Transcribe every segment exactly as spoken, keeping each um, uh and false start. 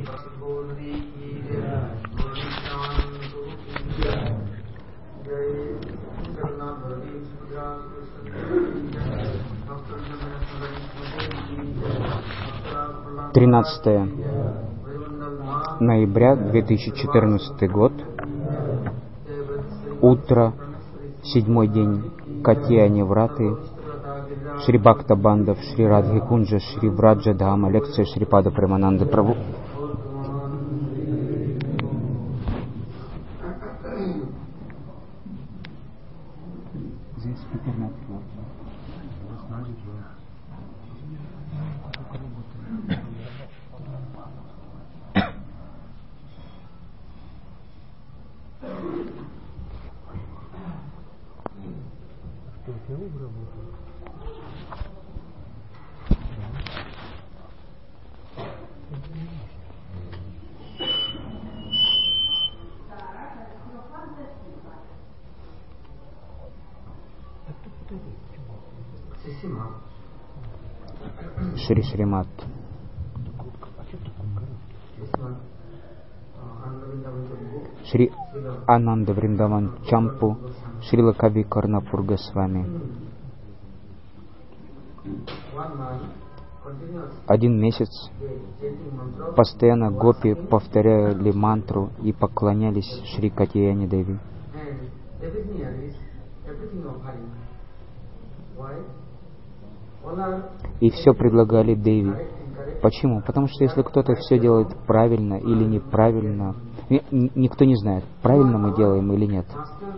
тринадцатое ноября две тысячи четырнадцатый год. Утро, седьмой день Катьяни Враты, Шри Бхакта Бандав, Шри Радхи Кунджа, Шри Враджа Дхама, лекция Шрипада Премананды Прабху. Шри Шримат. Шри Ананда Вриндаван Чампу, Шрила Кави Карнапур Госвами. Один месяц постоянно гопи повторяли мантру и поклонялись Шри Катьяни Деви. И все предлагали Деви. Почему? Потому что если кто-то все делает правильно или неправильно, никто не знает, правильно мы делаем или нет.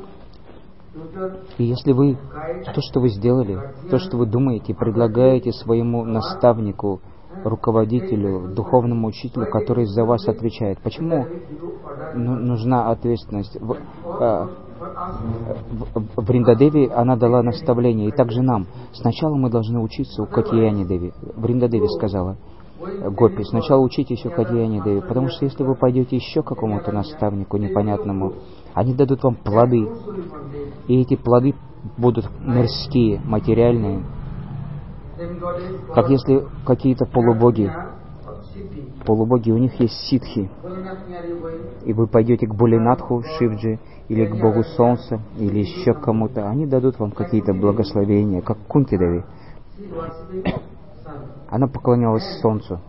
И если вы то, что вы сделали, то, что вы думаете, предлагаете своему наставнику, руководителю, духовному учителю, который за вас отвечает, почему нужна ответственность? В, в, в Вриндадеви она дала наставление, и также нам. Сначала мы должны учиться у Катьяни Деви. Вриндадеви сказала гопи, сначала учитесь у Катьяни Деви, потому что если вы пойдете еще к какому-то наставнику непонятному, они дадут вам плоды, и эти плоды будут мирские, материальные. Как если какие-то полубоги, полубоги, у них есть ситхи, и вы пойдете к Булинатху, Шивджи, или к Богу Солнца, или еще к кому-то, они дадут вам какие-то благословения, как Кунти Деви. Она поклонялась Солнцу.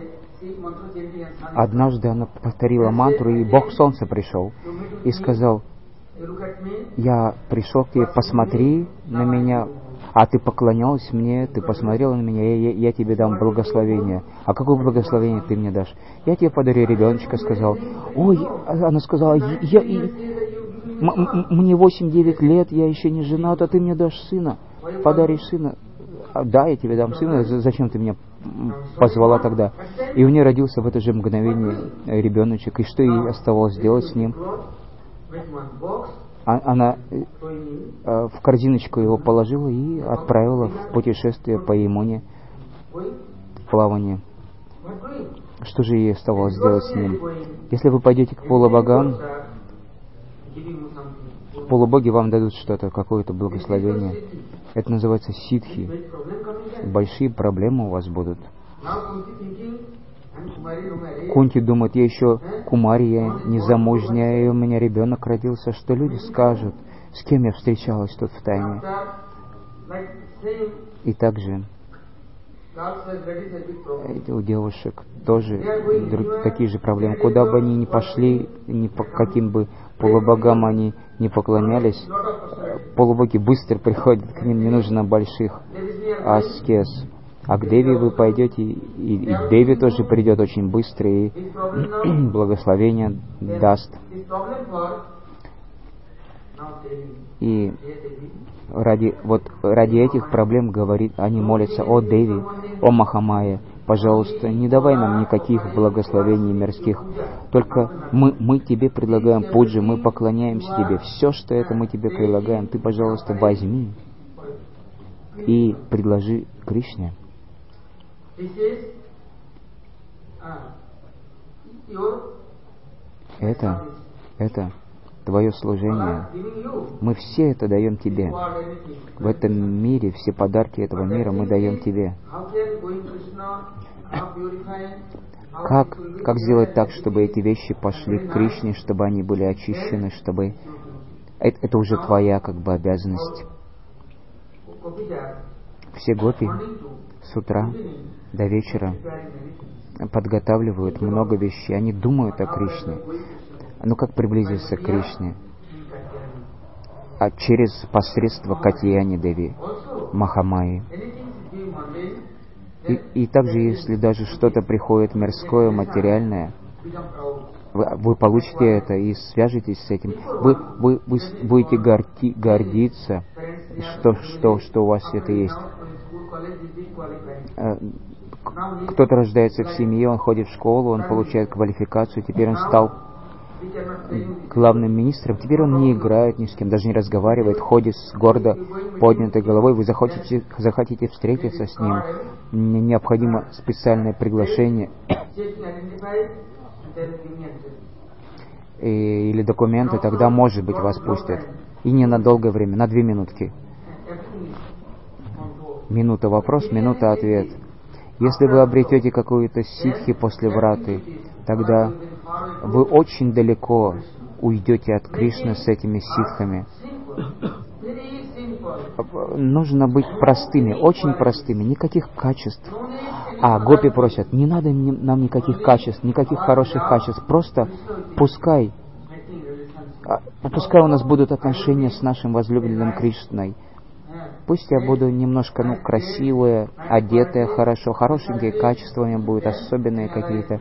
Однажды она повторила мантру, и Бог Солнца пришел и сказал: я пришел к тебе, посмотри на меня, а ты поклонялась мне, ты посмотрела на меня, я, я тебе дам благословение. А какое благословение ты мне дашь? Я тебе подарю ребеночка, сказал. Ой, она сказала, я, я, м- мне восемь-девять лет, я еще не женат, а ты мне дашь сына, подаришь сына. Да, я тебе дам сына, зачем ты меня позвала тогда? И у нее родился в это же мгновение ребеночек, и что ей оставалось делать с ним? Она в корзиночку его положила и отправила в путешествие по Ямуне, в плавание. Что же ей оставалось делать с ним? Если вы пойдете к полубогам, полубоги вам дадут что-то, какое-то благословение. Это называется ситхи. Большие проблемы у вас будут. Кунти думает, я еще кумария, незамужняя, и у меня ребенок родился. Что люди скажут? С кем я встречалась тут в тайне? И также эти у девушек тоже друг, такие же проблемы. Куда бы они ни пошли, ни по каким бы полубогам они не поклонялись, полубоги быстро приходят к ним, не нужно больших аскез. А к Деви вы пойдете, и, и Деви тоже придет очень быстро, и благословение даст. И ради, вот, ради этих проблем, говорит, они молятся: о Деви, о Махамая, пожалуйста, не давай нам никаких благословений мирских, только мы, мы тебе предлагаем пуджи, мы поклоняемся тебе, все, что это мы тебе предлагаем, ты, пожалуйста, возьми и предложи Кришне. Это, это твое служение. Мы все это даем тебе. В этом мире, все подарки этого мира мы даем тебе. Как, как сделать так, чтобы эти вещи пошли к Кришне, чтобы они были очищены, чтобы... Это, это уже твоя как бы обязанность. Все гопи с утра до вечера подготавливают много вещей. Они думают о Кришне. Ну как приблизиться к Кришне? А через посредство Катьяни Деви, Махамайи. И, и также, если даже что-то приходит мирское, материальное, вы, вы получите это и свяжетесь с этим. Вы, вы, вы будете горди, гордиться, что, что, что у вас это есть. Кто-то рождается в семье, он ходит в школу, он получает квалификацию, теперь он стал главным министром, теперь он не играет ни с кем, даже не разговаривает, ходит с гордо поднятой головой. Вы захотите, захотите встретиться с ним, необходимо специальное приглашение и, или документы, тогда, может быть, вас пустят. И не на долгое время, на две минутки. Минута вопрос, минута ответ. Если вы обретете какую-то ситхи после враты, тогда вы очень далеко уйдете от Кришны с этими ситхами. Нужно быть простыми, очень простыми, никаких качеств. А гопи просят, не надо нам никаких качеств, никаких хороших качеств, просто пускай, пускай у нас будут отношения с нашим возлюбленным Кришной. Пусть я буду немножко, ну, красивая, одетая хорошо, хорошенькие качества у меня будут, особенные какие-то.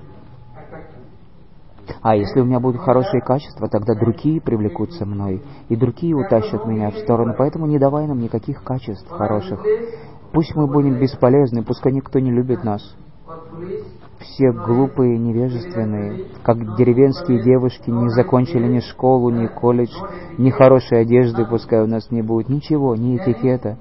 А если у меня будут хорошие качества, тогда другие привлекутся мной, и другие утащат меня в сторону. Поэтому не давай нам никаких качеств хороших. Пусть мы будем бесполезны, пускай никто не любит нас. Все глупые, невежественные, как деревенские девушки, не закончили ни школу, ни колледж, ни хорошей одежды, пускай у нас не будет, ничего, ни этикета.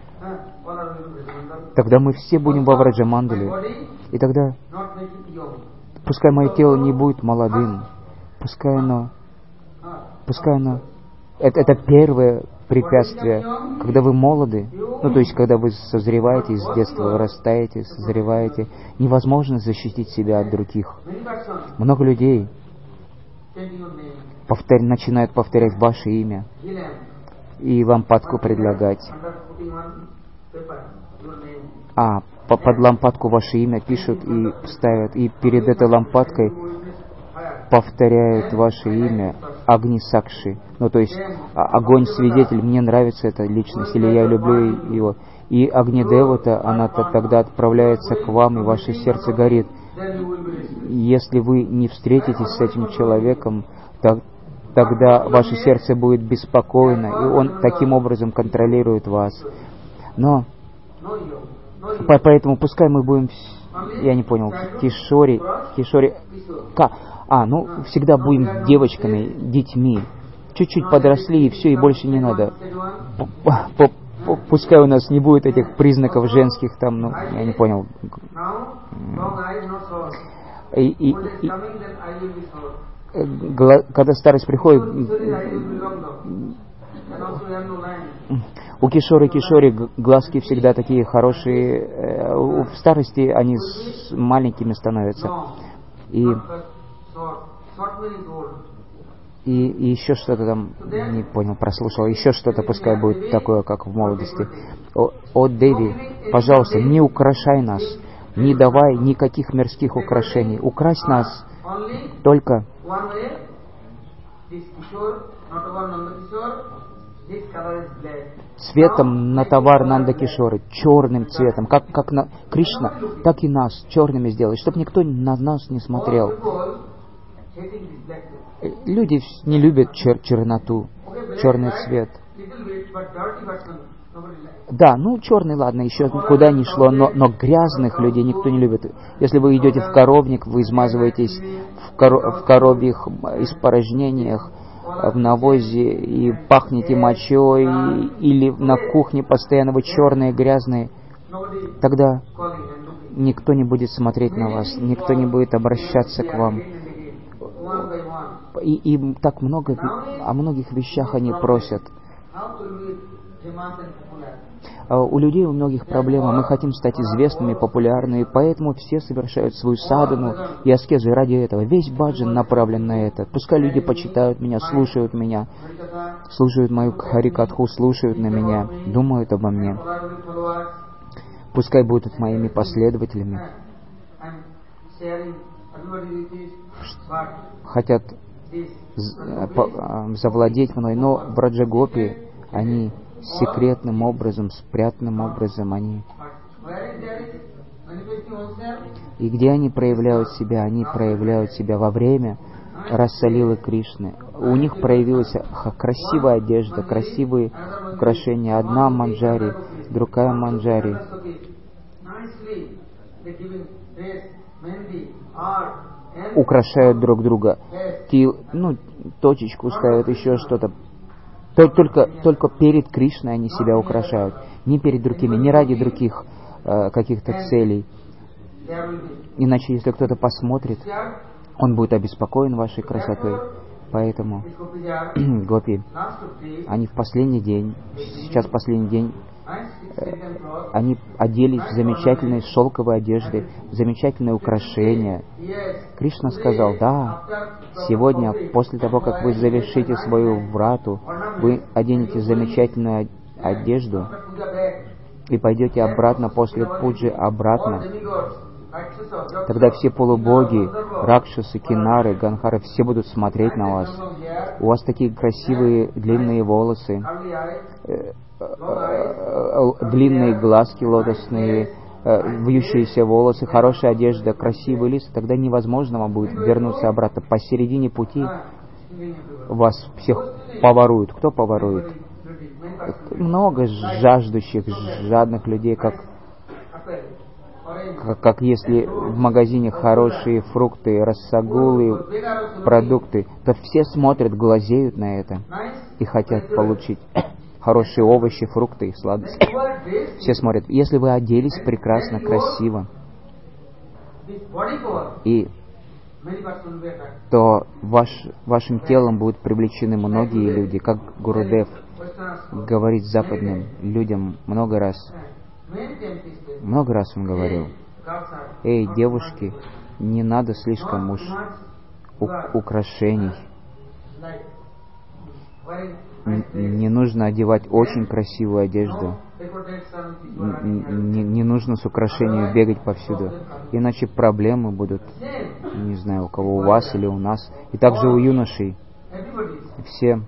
Тогда мы все будем во Враджамандале, и тогда пускай мое тело не будет молодым, пускай оно, пускай оно, это, это первое препятствие, когда вы молоды, ну то есть когда вы созреваете, с детства вырастаете, созреваете, невозможно защитить себя от других. Много людей повтор... начинают повторять ваше имя и лампадку предлагать. А, под лампадку ваше имя пишут и ставят, и перед этой лампадкой повторяют ваше имя Агни Сакши. Ну, то есть огонь свидетель, мне нравится эта личность, или я люблю его. И Агни Девата, она тогда отправляется к вам, и ваше сердце горит. Если вы не встретитесь с этим человеком, так, тогда ваше сердце будет беспокойно, и он таким образом контролирует вас. Но поэтому пускай мы будем, я не понял, кишори, кишори, как? А, ну, всегда будем девочками, детьми. Чуть-чуть подросли, и все, и больше не надо. Пускай у нас не будет этих признаков женских, там, ну, я не понял. И, и, и, когда старость приходит, у кишори-кишори глазки всегда такие хорошие. В старости они маленькими становятся. И И, и еще что-то там, не понял, прослушал, еще что-то пускай будет такое, как в молодости. О, о Деви, пожалуйста, не украшай нас, не давай никаких мирских украшений. Укрась нас только цветом на товар Нанда-кишоры, черным цветом, как, как на Кришна, так и нас черными сделай, чтобы никто на нас не смотрел. Люди не любят чер- черноту, черный цвет. Да, ну черный, ладно, еще куда ни шло, но, но грязных людей никто не любит. Если вы идете в коровник, вы измазываетесь в, коро- в коровьих испорожнениях, в навозе и пахнете мочой, или на кухне постоянно вы черные, грязные, тогда никто не будет смотреть на вас, никто не будет обращаться к вам. И, и так много, о многих вещах они просят. У людей у многих проблема. Мы хотим стать известными, популярными, поэтому все совершают свою садхану и аскезы ради этого. Весь баджан направлен на это. Пускай люди почитают меня, слушают меня, слушают мою харикатху, слушают на меня, думают обо мне. Пускай будут моими последователями. Хотят завладеть мной, но в Браджагопи они секретным образом, спрятанным образом, они... И где они проявляют себя? Они проявляют себя во время Расалилы Кришны. У них проявилась красивая одежда, красивые украшения. Одна манджари, другая манджари. Украшают друг друга. Тил, ну, точечку ставят, еще что-то. Только, только перед Кришной они себя украшают. Не перед другими, не ради других э, каких-то целей. Иначе, если кто-то посмотрит, он будет обеспокоен вашей красотой. Поэтому гопи, они в последний день, сейчас последний день, э, они оделись в замечательные шелковые одежды, в замечательные украшения. Кришна сказал: да, сегодня, после того, как вы завершите свою врату, вы оденете замечательную одежду и пойдете обратно после пуджи, обратно. Тогда все полубоги, ракшасы, кинары, ганхары, все будут смотреть на вас. У вас такие красивые длинные волосы, длинные глазки лотосные, вьющиеся волосы, хорошая одежда, красивые лица. Тогда невозможно вам будет вернуться обратно. Посередине пути вас всех поворуют. Кто поворует? Много жаждущих, жадных людей, как Как, как если в магазине хорошие фрукты, рассагулы, продукты, то все смотрят, глазеют на это и хотят получить хорошие овощи, фрукты и сладости. Все смотрят. Если вы оделись прекрасно, красиво, и то ваш, вашим телом будут привлечены многие люди, как Гурудев говорит западным людям много раз. Много раз он говорил: эй, девушки, не надо слишком уж украшений. Не нужно одевать очень красивую одежду. Не, не нужно с украшениями бегать повсюду. Иначе проблемы будут, не знаю, у кого, у вас или у нас. И также у юношей. Все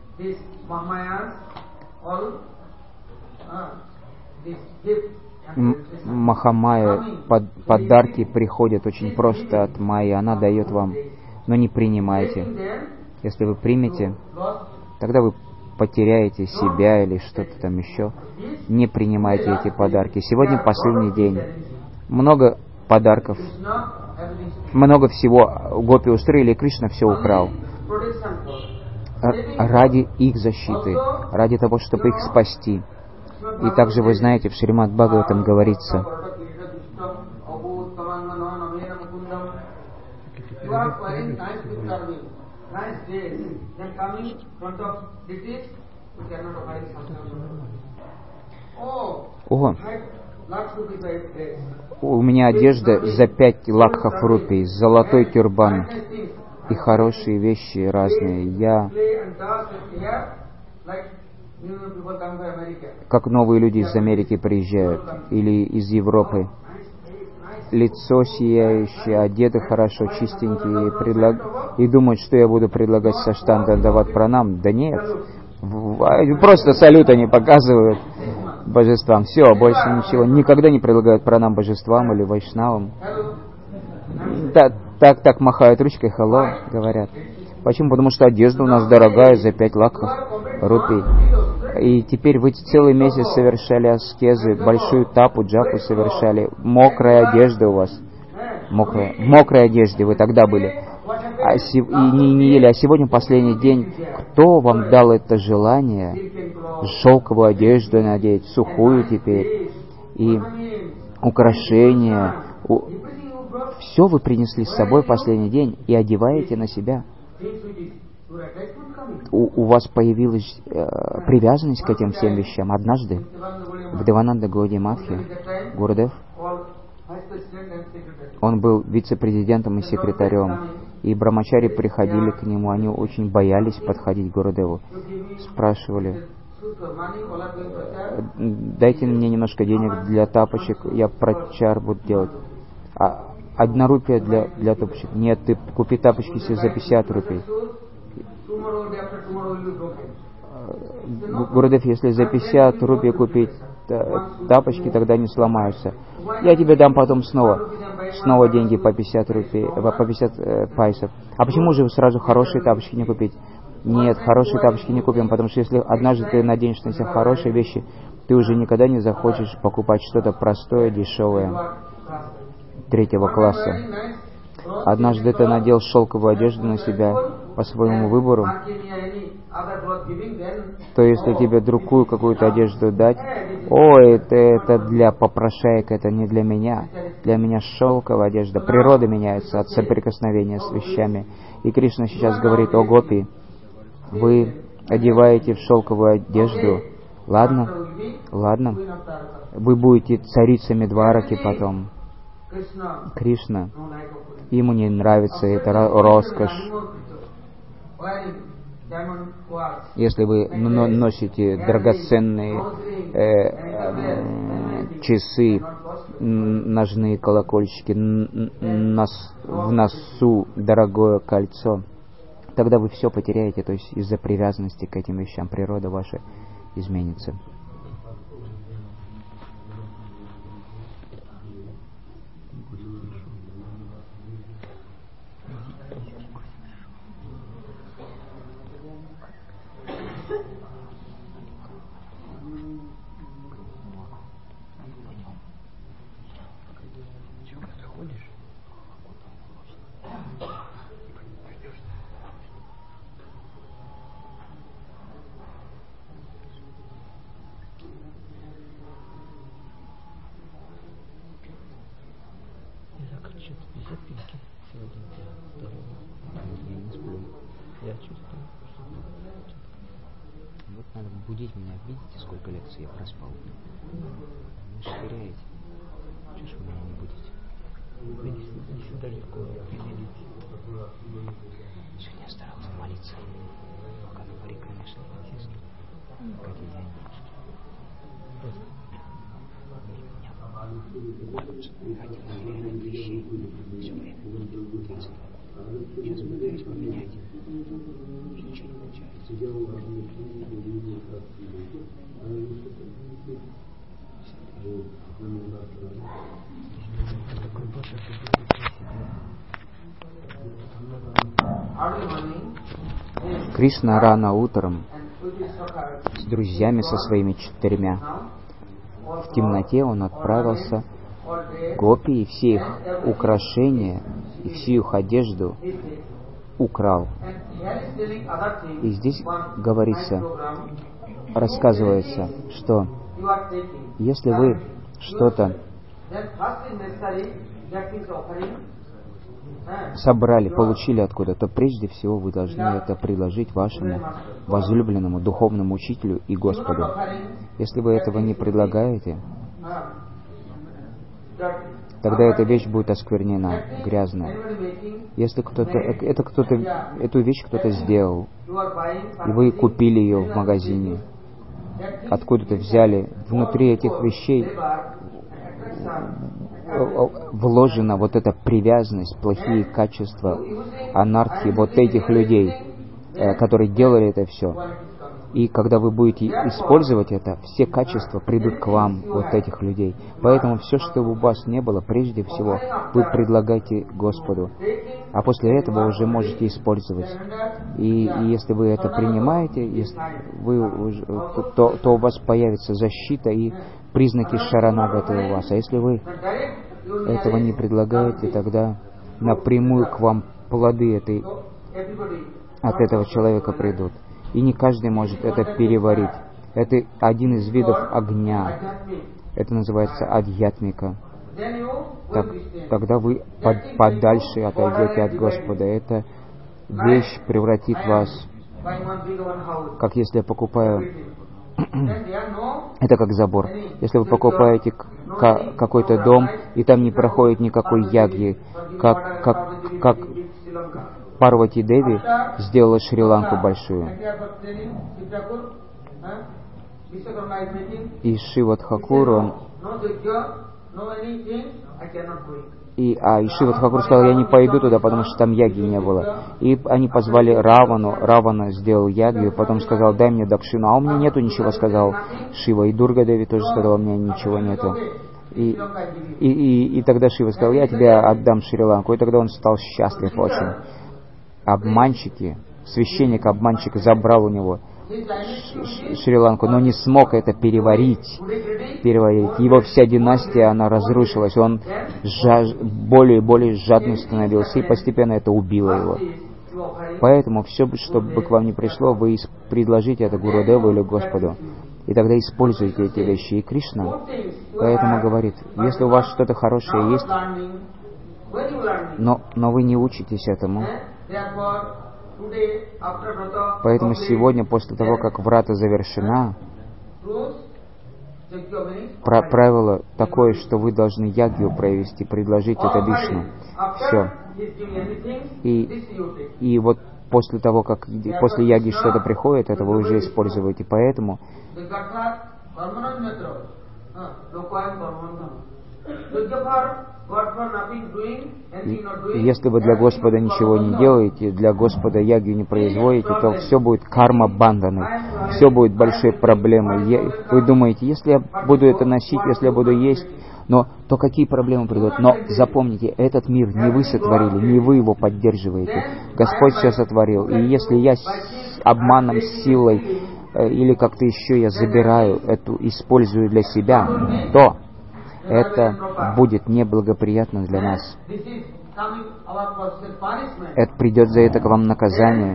Махамая, под, подарки приходят очень просто от Майи, она дает вам, но не принимайте. Если вы примете, тогда вы потеряете себя или что-то там еще. Не принимайте эти подарки. Сегодня последний день. Много подарков, много всего гопи устроили, и Кришна все украл. Ради их защиты, ради того, чтобы их спасти. И также вы знаете, в Шримад Бхагаватам говорится: о, у меня одежда за пять лакхов рупий, золотой тюрбан и хорошие вещи разные. Я как новые люди из Америки приезжают или из Европы. Лицо сияющее, одеты хорошо, чистенькие, предлаг... и думают, что я буду предлагать саштанга давать пранам. Да нет, просто салют они показывают божествам. Все, больше ничего. Никогда не предлагают пранам божествам или вайшнавам. Так, так, так махают ручкой, hello, говорят. Почему? Потому что одежда у нас дорогая, за пять лакхов рупий. И теперь вы целый месяц совершали аскезы, большую тапу, джапу совершали. Мокрая одежда у вас. Мокрая, в мокрой одежде вы тогда были. А си, и не, не ели. А сегодня последний день. Кто вам дал это желание шелковую одежду надеть, сухую теперь, и украшения? Все вы принесли с собой последний день и одеваете на себя. у, у вас появилась э, привязанность к этим всем вещам. Однажды в Девананда Гаудия Матхе Гурудев, он был вице-президентом и секретарем, и брамачари приходили к нему, они очень боялись подходить к Гурудеву, спрашивали: дайте мне немножко денег для тапочек, я прачар буду делать. А одна рупия для, для тапочек. Нет, ты купи тапочки себе за пятьдесят рупий. Гурудев, если за пятьдесят рупий купить тапочки, тогда не сломаются. Я тебе дам потом снова, снова деньги по пятьдесят рупий, по пятьдесят э, пайсов. А почему же сразу хорошие тапочки не купить? Нет, хорошие тапочки не купим, потому что если однажды ты наденешь на себя хорошие вещи, ты уже никогда не захочешь покупать что-то простое, дешевое, третьего класса. Однажды ты надел шелковую одежду на себя по своему выбору, то если тебе другую какую-то одежду дать, о, это, это для попрошаек, это не для меня. Для меня шелковая одежда. Природа меняется от соприкосновения с вещами. И Кришна сейчас говорит: о, гопи, вы одеваете в шелковую одежду, ладно, ладно, вы будете царицами Двараки потом. Кришна, ему не нравится эта роскошь. Если вы носите драгоценные э, э, часы, ножные колокольчики, нос, в носу дорогое кольцо, тогда вы все потеряете, то есть из-за привязанности к этим вещам природа ваша изменится. Вот надо будить меня. Видите, сколько лекций я проспал? Вы швыряете. Чего ж вы меня не будете? Не сюда легко определить. Сегодня я старался молиться. Пока говори, конечно, естественно. Какие деньги. Хотел нереальных вещей. Все время. Сейчас пытаюсь поменять. И ничего не получается. Кришна рано утром с друзьями со своими четырьмя в темноте он отправился к гопи и все их украшения и всю их одежду украл. И здесь говорится, рассказывается, что если вы что-то собрали, получили откуда, то прежде всего вы должны это предложить вашему возлюбленному духовному учителю и Господу. Если вы этого не предлагаете, тогда эта вещь будет осквернена, грязная. Если кто-то, это кто-то, эту вещь кто-то сделал, и вы купили ее в магазине, откуда-то взяли, внутри этих вещей вложена вот эта привязанность, плохие качества, анархии вот этих людей, которые делали это все. И когда вы будете использовать это, все качества придут к вам, вот этих людей. Поэтому все, что у вас не было, прежде всего, вы предлагайте Господу. А после этого уже можете использовать. И, и если вы это принимаете, если вы, то, то у вас появится защита и признаки шаранагаты у вас. А если вы этого не предлагаете, тогда напрямую к вам плоды этой, от этого человека придут. И не каждый может это переварить. Это один из видов огня. Это называется адьятмика. Так, тогда вы под, подальше отойдете от Господа. Эта вещь превратит вас Как если я покупаю... Это как забор. Если вы покупаете какой-то дом, и там не проходит никакой ягьи, как, как, как Парвати Деви сделала Шри-Ланку большую. И Шива Тхакур, он... И, а и Шива Тхакур сказал, я не пойду туда, потому что там яги не было. И они позвали Равану, Равана сделал ягью, потом сказал, дай мне дакшину. А у меня нету ничего, сказал Шива. И Дурга Деви тоже сказала, у меня ничего нету. И, и, и, и тогда Шива сказал, я тебе отдам Шри-Ланку. И тогда он стал счастлив очень. Обманщики, священник-обманщик забрал у него Шри-Ланку, но не смог это переварить. переварить. Его вся династия, она разрушилась. Он жаж... более и более жадным становился, и постепенно это убило его. Поэтому все, что бы к вам ни пришло, вы предложите это Гурудеву или Господу. И тогда используйте эти вещи. И Кришна поэтому говорит, если у вас что-то хорошее есть, но, но вы не учитесь этому, поэтому сегодня, после того, как врата завершена, правило такое, что вы должны ягью провести, предложить это Вишну. Все. И, и вот после того, как после яги что-то приходит, это вы уже используете. Поэтому И если вы для Господа ничего не делаете, для Господа ягью не производите, то все будет карма банданы, все будет большой проблемой. Вы думаете, если я буду это носить, если я буду есть, но то какие проблемы придут? Но запомните, этот мир не вы сотворили, не вы его поддерживаете. Господь все сотворил. И если я обманом, силой или как-то еще я забираю эту, использую для себя, то это будет неблагоприятно для нас. Это придет за это к вам наказание.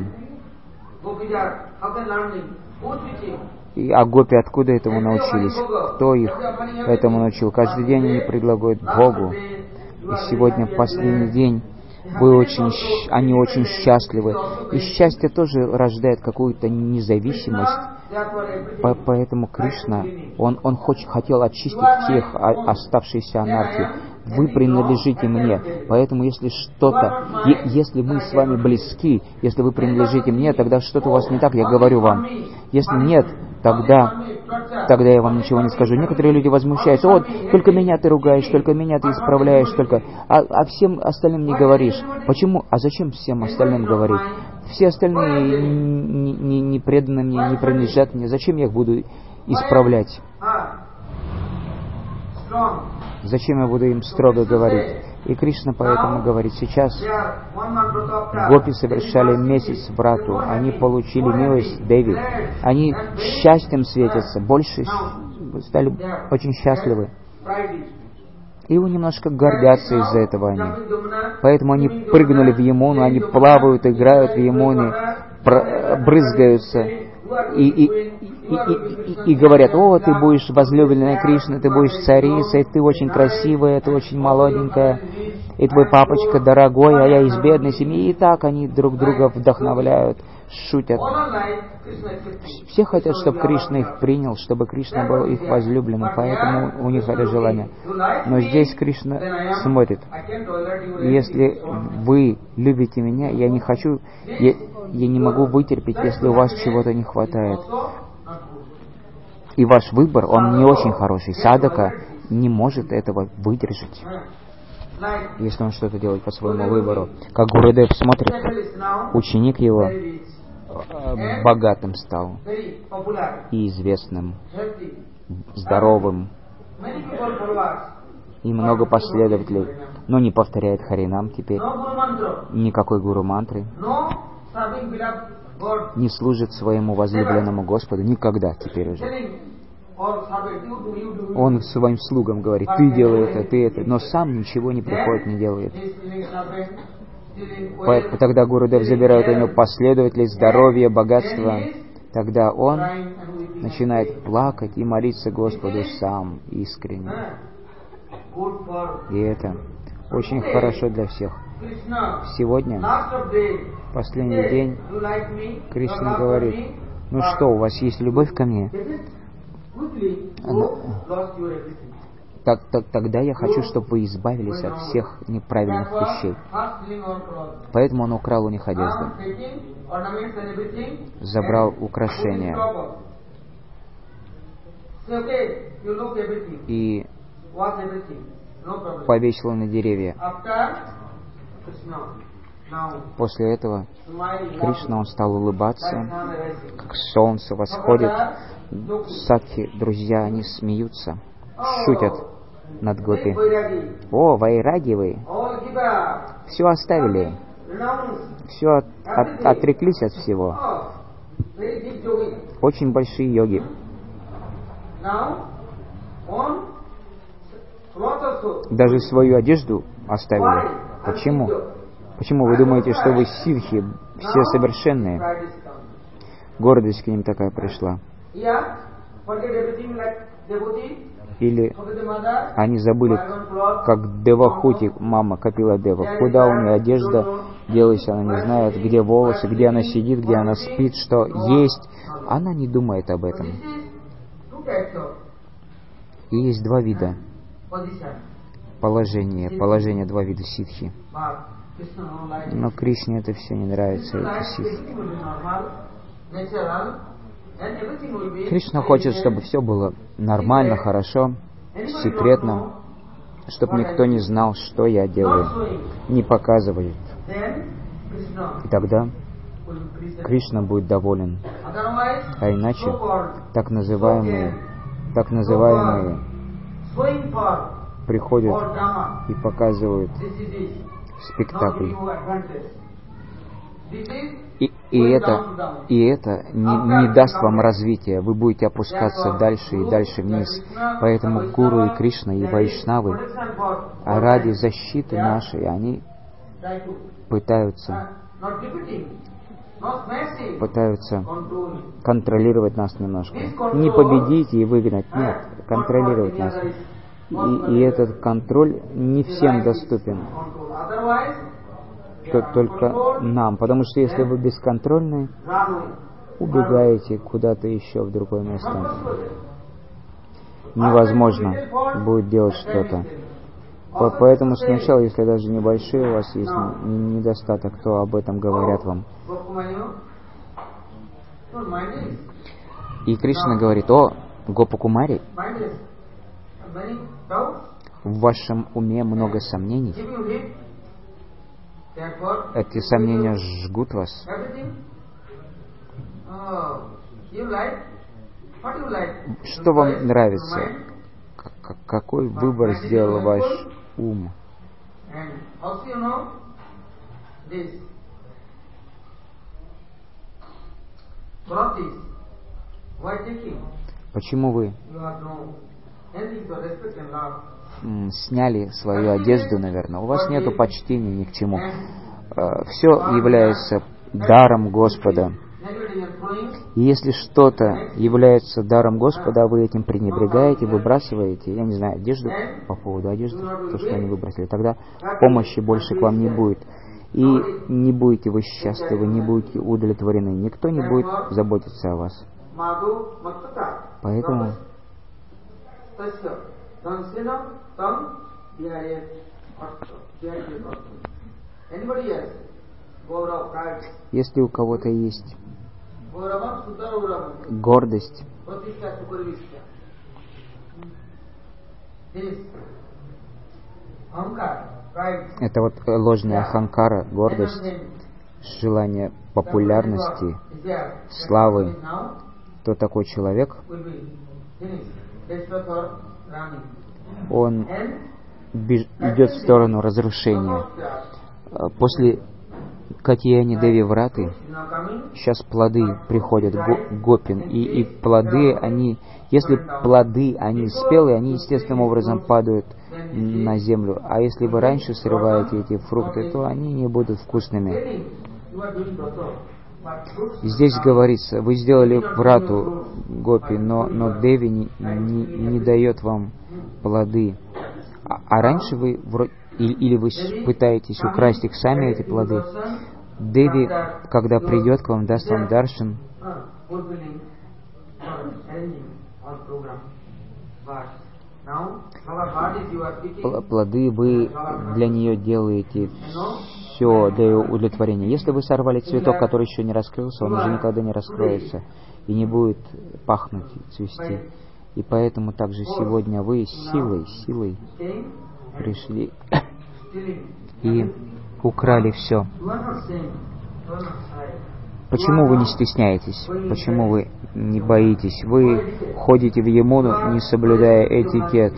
И, а гопи откуда этому научились? Кто их этому научил? Каждый день они предлагают Богу. И сегодня, в последний день, вы очень, они очень счастливы. И счастье тоже рождает какую-то независимость. По, поэтому Кришна, Он, он хоч, хотел очистить тех оставшиеся анархии. Вы принадлежите мне. Поэтому если что-то, если мы с вами близки, если вы принадлежите мне, тогда что-то у вас не так, я говорю вам. Если нет, тогда, тогда я вам ничего не скажу. Некоторые люди возмущаются, вот, только меня ты ругаешь, только меня ты исправляешь, только, а, а всем остальным не говоришь. Почему? А зачем всем остальным говорить? Все остальные не, не, не преданы мне, не принадлежат мне. Зачем я их буду исправлять? Зачем я буду им строго говорить? И Кришна поэтому говорит, сейчас гопи совершали месяц врату, они получили милость Деви, они счастьем светятся, больше стали очень счастливы. И вы немножко гордятся из-за этого они. Поэтому они прыгнули в Ямуну, они плавают, играют в Ямуне, брызгаются и, и, и, и, и говорят, о, ты будешь возлюбленная Кришны, ты будешь царицей, ты очень красивая, ты очень молоденькая, и твой папочка дорогой, а я из бедной семьи. И так они друг друга вдохновляют, шутят. Все хотят, чтобы Кришна их принял, чтобы Кришна был их возлюбленным, поэтому у них это желание. Но здесь Кришна смотрит. Если вы любите меня, я не хочу, я, я не могу вытерпеть, если у вас чего-то не хватает. И ваш выбор, он не очень хороший. Садака не может этого выдержать, если он что-то делает по своему выбору. Как Гурудев смотрит, ученик его богатым стал, и известным, здоровым, и много последователей, но не повторяет Харинам теперь, никакой гуру-мантры, не служит своему возлюбленному Господу никогда теперь уже. Он своим слугам говорит, ты делай это, ты это, но сам ничего не приходит, не делает. Тогда Гурудев забирает у него последователей, здоровье, богатство. Тогда он начинает плакать и молиться Господу сам искренне. И это очень хорошо для всех. Сегодня, последний день, Кришна говорит: ну что, у вас есть любовь ко мне? Она... Так, так, тогда я хочу, чтобы вы избавились от всех неправильных вещей. Поэтому он украл у них одежду, забрал украшения и повесил на деревья. После этого Кришна, он стал улыбаться, как солнце восходит. Садхи, друзья, они смеются, шутят над гопи. О, вайраги вы! Все оставили, все от, от, отреклись от всего. Очень большие йоги. Даже свою одежду оставили. Почему? Почему вы думаете, что вы ситхи, все совершенные? Гордость к ним такая пришла. Или они забыли, как Девахути, мама Капила Дева, куда у нее одежда делась, она не знает, где волосы, где она сидит, где она спит, что есть. Она не думает об этом. И есть два вида положения, положения два вида ситхи. Но Кришне это все не нравится, эти ситхи. Кришна хочет, чтобы все было нормально, хорошо, секретно, чтобы никто не знал, что я делаю, не показывает. И тогда Кришна будет доволен. А иначе так называемые, так называемые приходят и показывают спектакль. И, и это, и это не, не даст вам развития. Вы будете опускаться дальше и дальше вниз. Поэтому Гуру и Кришна и Вайшнавы, а ради защиты нашей, они пытаются, пытаются контролировать нас немножко. Не победить и выгнать, нет, контролировать нас. И, и этот контроль не всем доступен, только нам. Потому что если вы бесконтрольны, убегаете куда-то еще в другое место. Невозможно будет делать что-то. Поэтому сначала, если даже небольшой у вас есть недостаток, то об этом говорят вам. И Кришна говорит: о, Гопакумари, в вашем уме много сомнений. Эти сомнения жгут вас. Что вам нравится? К- какой выбор сделал ваш ум? Почему вы м, сняли свою одежду, наверное? У вас нету почтения ни к чему. Все является даром Господа. И если что-то является даром Господа, а вы этим пренебрегаете, выбрасываете, я не знаю, одежду, по поводу одежды, то, что они выбросили, тогда помощи больше к вам не будет. И не будете вы счастливы, не будете удовлетворены. Никто не будет заботиться о вас. Поэтому если у кого-то есть гордость, это вот ложная аханкара, гордость, желание популярности, славы, то такой человек, он беж- идет в сторону разрушения. После Катьяни Деви Враты сейчас плоды приходят, го- гопин, и, и плоды, они, если плоды, они спелые, они естественным образом падают на землю, а если вы раньше срываете эти фрукты, то они не будут вкусными. Здесь говорится, вы сделали врату, гопи, но, но Деви не, не, не дает вам плоды. А, а раньше вы вроде или, или вы пытаетесь украсть их сами, эти плоды, Деви, когда придет к вам, даст вам даршан, плоды вы для нее делаете все для ее удовлетворения. Если вы сорвали цветок, который еще не раскрылся, он уже никогда не раскроется и не будет пахнуть, цвести. И поэтому также сегодня вы силой, силой пришли и украли все. Почему вы не стесняетесь? Почему вы не боитесь? Вы ходите в Ямуну, не соблюдая этикет.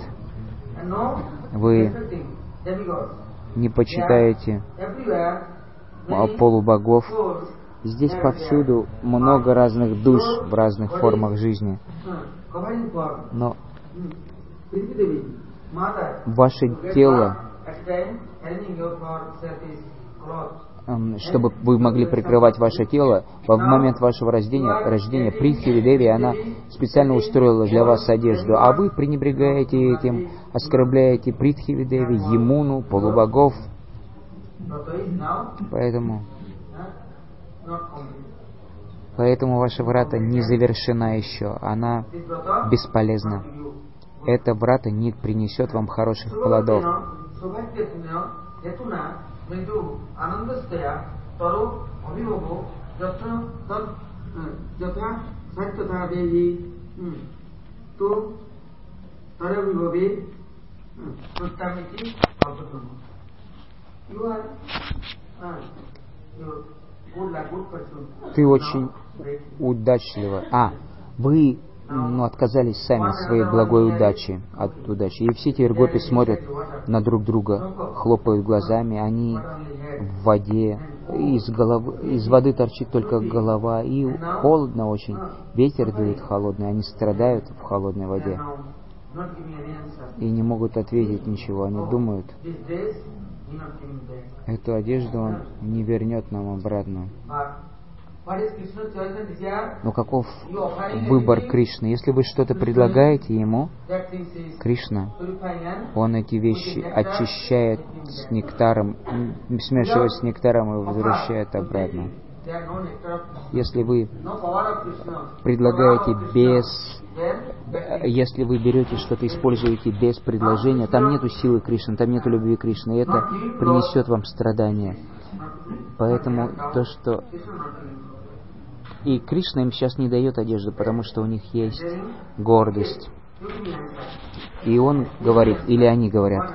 Вы не почитаете полубогов. Здесь повсюду много разных душ в разных формах жизни. Но ваше тело, чтобы вы могли прикрывать ваше тело, в момент вашего рождения, рождения Притхиви Деви, она специально устроила для вас одежду, а вы пренебрегаете этим, оскорбляете Притхиви Деви, Ямуну, полубогов. Поэтому, поэтому ваша врата не завершена еще, она бесполезна. Эта врата не принесет вам хороших плодов. Ты очень удачливо. А, вы ну, отказались сами от своей благой удачи, от удачи. И все теперь гопи смотрят на друг друга, хлопают глазами, они в воде, из, головы, из воды торчит только голова, и холодно очень, ветер дует холодный, они страдают в холодной воде и не могут ответить ничего, они думают, эту одежду он не вернет нам обратно. Но каков выбор Кришны? Если вы что-то предлагаете ему, Кришна, он эти вещи очищает с нектаром, смешивает с нектаром и возвращает обратно. Если вы предлагаете без... Если вы берете что-то, используете без предложения, там нету силы Кришны, там нету любви Кришны, и это принесет вам страдания. Поэтому то, что... И Кришна им сейчас не дает одежду, потому что у них есть гордость. И он говорит, или они говорят,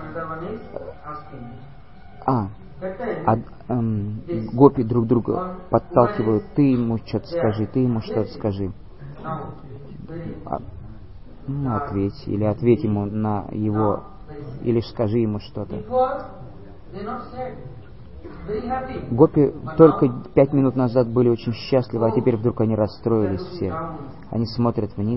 а, а эм, гопи друг друга подталкивают, ты ему что-то скажи, ты ему что-то скажи. А, ну, ответь, или ответь ему на его, или скажи ему что-то. Гопи только пять минут назад были очень счастливы, а теперь вдруг они расстроились все. Они смотрят вниз.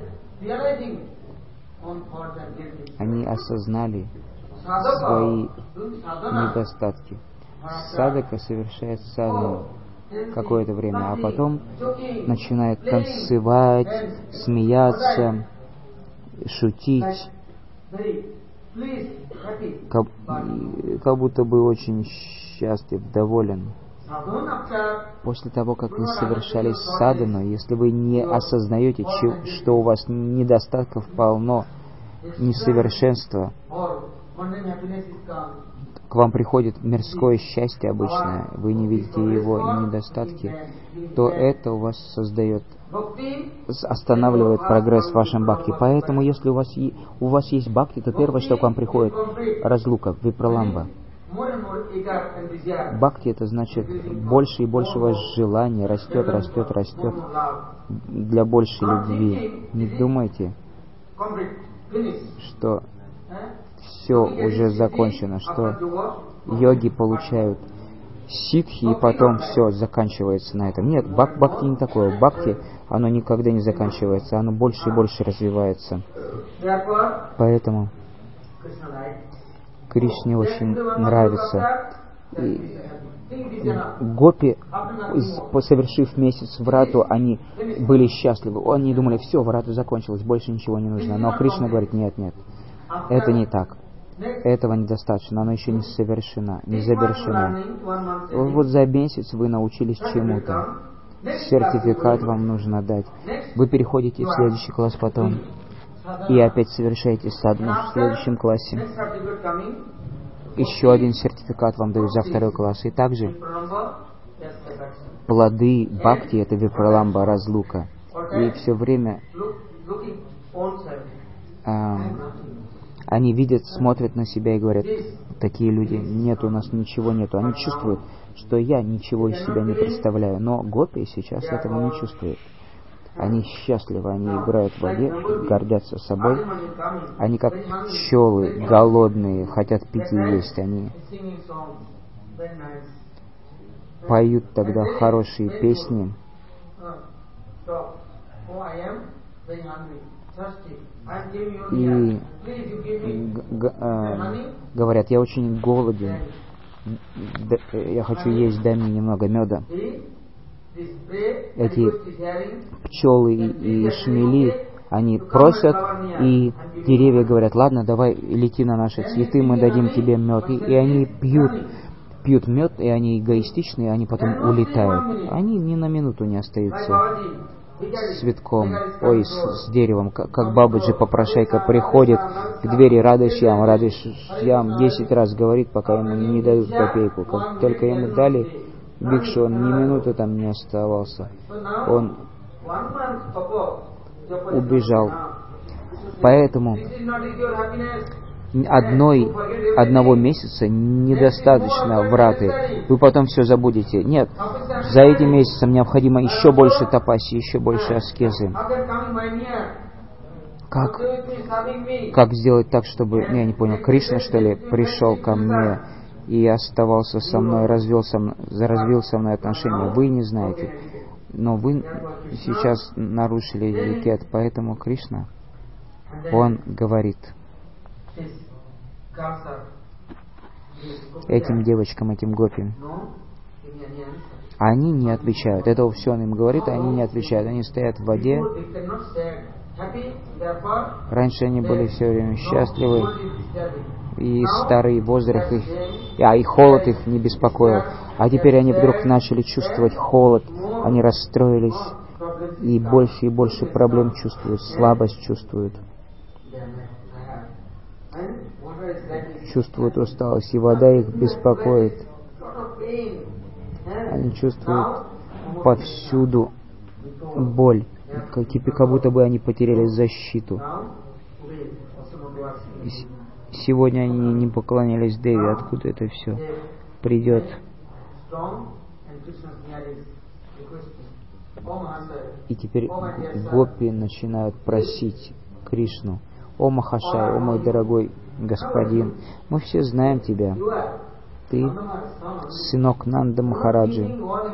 Они осознали свои недостатки. Садака совершает садхану какое-то время, а потом начинает танцевать, смеяться, шутить, как, как будто бы очень счастлив, доволен. После того, как вы совершали садхану, если вы не осознаете, что у вас недостатков полно, несовершенства, к вам приходит мирское счастье обычное, вы не видите его недостатки, то это у вас создает, останавливает прогресс в вашем бхакти. Поэтому, если у вас, у вас есть бхакти, то первое, что к вам приходит, разлука, випраламба. Бхакти — это значит больше и больше у вас желания, растет, растет, растет для большей любви. Не думайте, что все уже закончено, что йоги получают ситхи, и потом все заканчивается на этом. Нет, бак, бхакти не такое. Бхакти, оно никогда не заканчивается, оно больше и больше развивается. Поэтому Кришне очень нравится. И гопи, совершив месяц врату, они были счастливы. Они думали, все, врата закончилась, больше ничего не нужно. Но Кришна говорит, нет, нет, это не так. этого недостаточно, она еще не совершена, не завершена. Вот за месяц вы научились чему-то. Сертификат вам нужно дать. Вы переходите в следующий класс потом и опять совершаете садхану в следующем классе. Еще один сертификат вам дают за второй класс. И также плоды бхакти — это випраламба, разлука. И все время а, они видят, смотрят на себя и говорят: такие люди, нет, у нас ничего нету. Они чувствуют, что я ничего из себя не представляю. Но гопи сейчас этого не чувствуют. Они счастливы, они играют в воде, гордятся собой. Они как пчелы, голодные, хотят пить и есть. Они поют тогда хорошие песни. И г- э, говорят: я очень голоден, я хочу есть, дай мне немного меда. Эти пчелы и, и шмели, они просят, и деревья говорят: ладно, давай лети на наши цветы, мы дадим тебе мед. И, и они пьют, пьют мед, и они эгоистичны, и они потом улетают. Они ни на минуту не остаются с цветком, ой, с, с деревом, как, как Бабаджи попрошайка приходит к двери Радышьям, Радышьям десять раз говорит, пока ему не дадут копейку. Как только ему дали бикшу, он ни минуты там не оставался. Он убежал. Поэтому одной, одного месяца недостаточно враты. Вы потом все забудете. Нет, за этим месяцем необходимо еще больше тапаси, еще больше аскезы. Как, как сделать так, чтобы, я не понял, Кришна, что ли, пришел ко мне и оставался со мной, развил со мной, развил со мной отношения? Вы не знаете. Но вы сейчас нарушили этикет, поэтому Кришна, он говорит этим девочкам, этим гопи. Они не отвечают. Это все он им говорит, они не отвечают. Они стоят в воде. Раньше они были все время счастливы, и старый возраст их, а и холод их не беспокоил. А теперь они вдруг начали чувствовать холод. Они расстроились и больше и больше проблем чувствуют, слабость чувствуют. Чувствуют усталость, и вода их беспокоит. Они чувствуют повсюду боль, как, как будто бы они потеряли защиту. И сегодня они не поклонялись Деве. Откуда это все придет? И теперь гопи начинают просить Кришну: «О Махашай, о мой дорогой господин, мы все знаем тебя. Ты сынок Нанда Махараджи.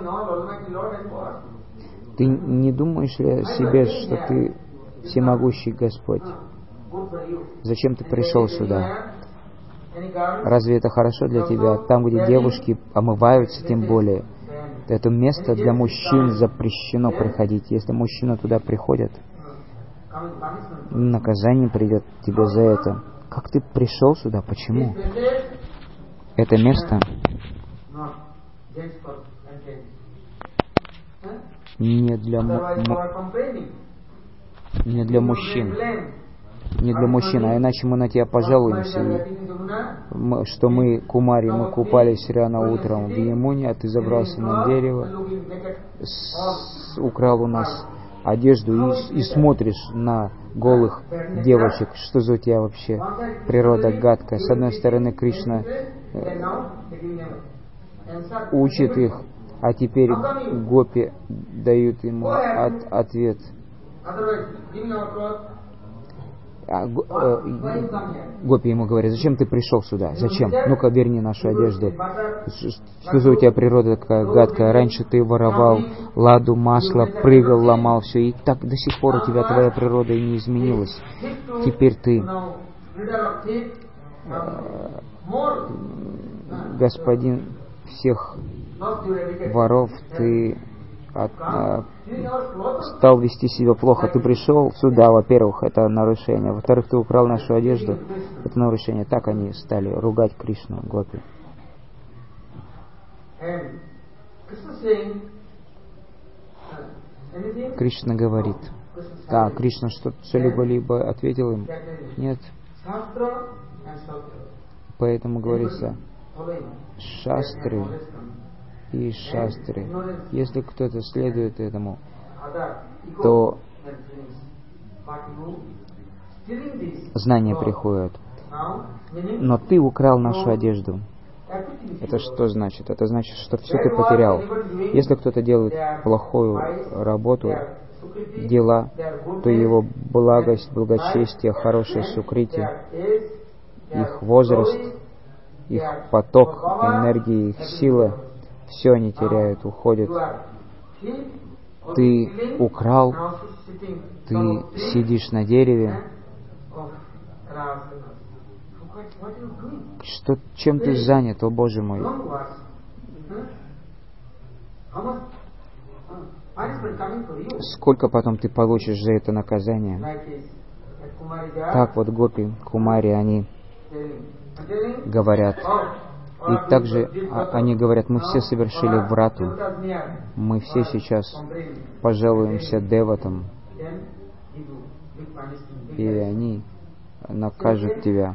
Ты не думаешь ли о себе, что ты всемогущий Господь? Зачем ты пришел сюда? Разве это хорошо для тебя? Там, где девушки омываются, тем более. Это место для мужчин запрещено приходить. Если мужчины туда приходят, наказание придет тебе за это. Как ты пришел сюда? Почему? Это место не для, не для мужчин. Не для мужчин, а иначе мы на тебя пожалуемся, и мы, что мы, кумари, мы купались рано утром в Ямуне, а ты забрался на дерево, с, украл у нас одежду и, и смотришь на голых девочек. Что за у тебя вообще природа гадкая? С одной стороны, Кришна э, учит их, а теперь гопи дают ему от, ответ. А, э, гопи ему говорят: зачем ты пришел сюда? Зачем? Ну-ка, верни нашу одежду. Что за у тебя природа такая гадкая? Раньше ты воровал ладу, масло, прыгал, ломал все. И так до сих пор у тебя твоя природа и не изменилась. Теперь ты э, господин всех воров, ты от, а, стал вести себя плохо. Ты пришел сюда, во-первых, это нарушение. Во-вторых, ты украл нашу одежду, это нарушение. Так они стали ругать Кришну, гопи. Кришна говорит. Да, Кришна что-либо либо ответил им? Нет. Поэтому говорится, шастры и шастры. Если кто-то следует этому, то знания приходят. Но ты украл нашу одежду. Это что значит? Это значит, что все ты потерял. Если кто-то делает плохую работу, дела, то его благость, благочестие, хорошее сукрити, их возраст, их поток энергии, их сила, все они теряют, уходят. Ты украл, ты сидишь на дереве. Что, чем ты занят, о Боже мой? Сколько потом ты получишь за это наказание? Так вот гопи, кумари, они говорят. И также они говорят, мы все совершили врату. Мы все сейчас пожалуемся деватам. И они накажут тебя.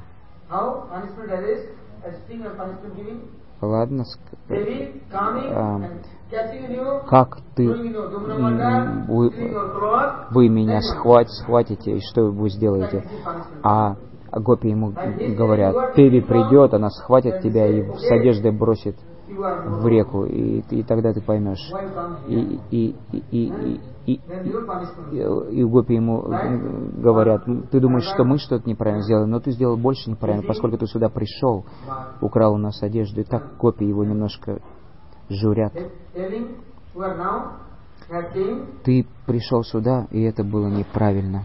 Ладно, а, как ты вы, вы меня схват, схватите, и что вы сделаете? А гопи ему говорят, Деви придет, она схватит тебя и с одеждой бросит в реку, и, и тогда ты поймешь. И, и, и, и, и, и, и гопи ему говорят, ты думаешь, что мы что-то неправильно сделали, но ты сделал больше неправильно, поскольку ты сюда пришел, украл у нас одежду, и так гопи его немножко журят. Ты пришел сюда, и это было неправильно.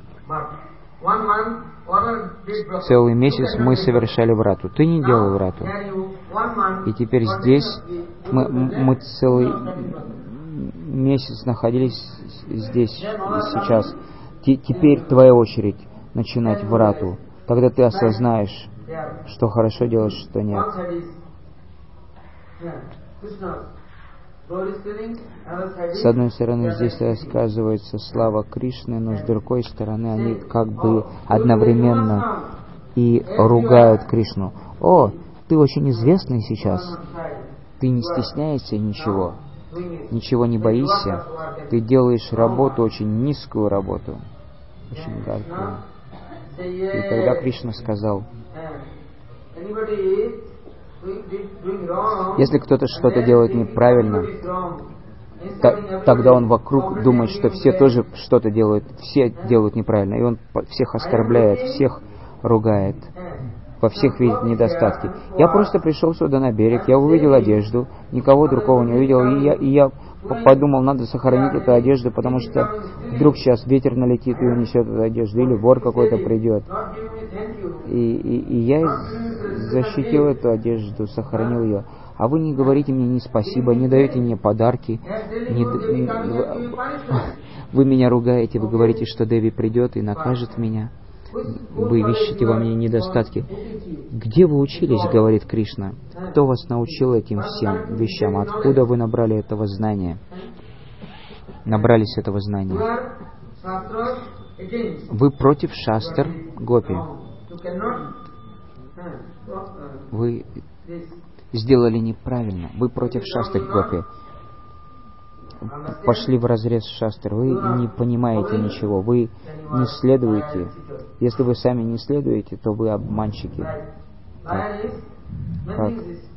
Целый месяц мы совершали врату. Ты не делал врату. И теперь здесь мы, мы целый месяц находились здесь сейчас. Т- теперь твоя очередь начинать врату. Тогда ты осознаешь, что хорошо делаешь, что нет. С одной стороны, здесь рассказывается слава Кришны, но с другой стороны, они как бы одновременно и ругают Кришну. О, ты очень известный сейчас. Ты не стесняешься ничего. Ничего не боишься. Ты делаешь работу, очень низкую работу. Очень гадкую. И тогда Кришна сказал, если кто-то что-то делает неправильно, т- тогда он вокруг думает, что все тоже что-то делают, все делают неправильно, и он всех оскорбляет, всех ругает, во всех видит недостатки. Я просто пришел сюда на берег, я увидел одежду, никого другого не увидел, и я, и я подумал, надо сохранить эту одежду, потому что вдруг сейчас ветер налетит и унесет эту одежду, или вор какой-то придет. И, и, и я защитил эту одежду, сохранил ее. А вы не говорите мне ни спасибо, не даете мне подарки, не, не, вы меня ругаете, вы говорите, что Деви придет и накажет меня. Вы ищете во мне недостатки. Где вы учились, говорит Кришна? Кто вас научил этим всем вещам? Откуда вы набрали этого знания? Набрались этого знания. Вы против шастр, гопи. Вы сделали неправильно. Вы против шастр, гопи. Пошли вразрез шастр. Вы не понимаете ничего. Вы не следуете. Если вы сами не следуете, то вы обманщики. Так. Так.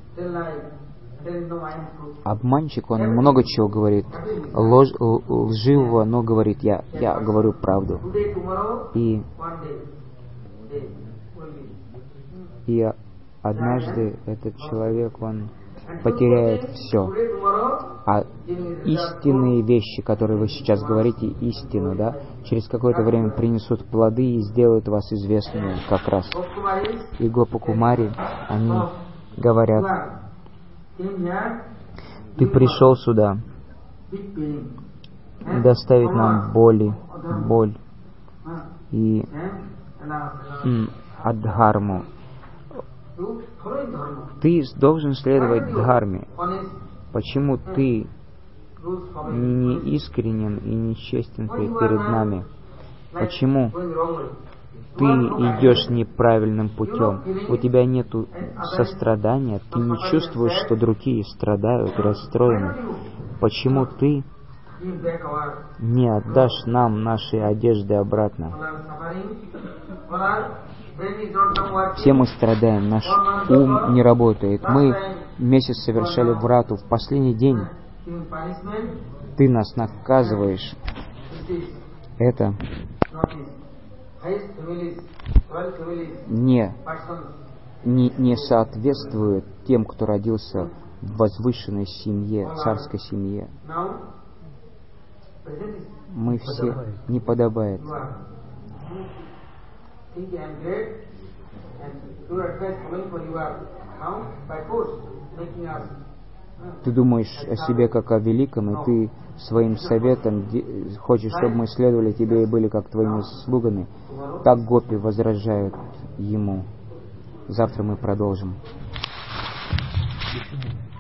Обманщик, он много чего говорит. Лож, лживого, но говорит, я, я говорю правду. И, и однажды этот человек, он потеряет все. А истинные вещи, которые вы сейчас говорите, истину, да, через какое-то время принесут плоды и сделают вас известными как раз. И Гопа-кумари, они говорят, ты пришел сюда, доставить нам боли, боль и м, адхарму. Ты должен следовать дхарме. Почему ты не искренен и нечестен перед нами? Почему ты идешь неправильным путем? У тебя нет сострадания, ты не чувствуешь, что другие страдают, расстроены. Почему ты не отдашь нам наши одежды обратно? Все мы страдаем, наш ум не работает. Мы месяц совершали врату, в последний день ты нас наказываешь. Это не, не, не соответствует тем, кто родился в возвышенной семье, царской семье. Мы все не подобает. Ты думаешь о себе как о великом, и ты своим советом хочешь, чтобы мы следовали тебе и были как твоими слугами. Так гопи возражают ему. Завтра мы продолжим.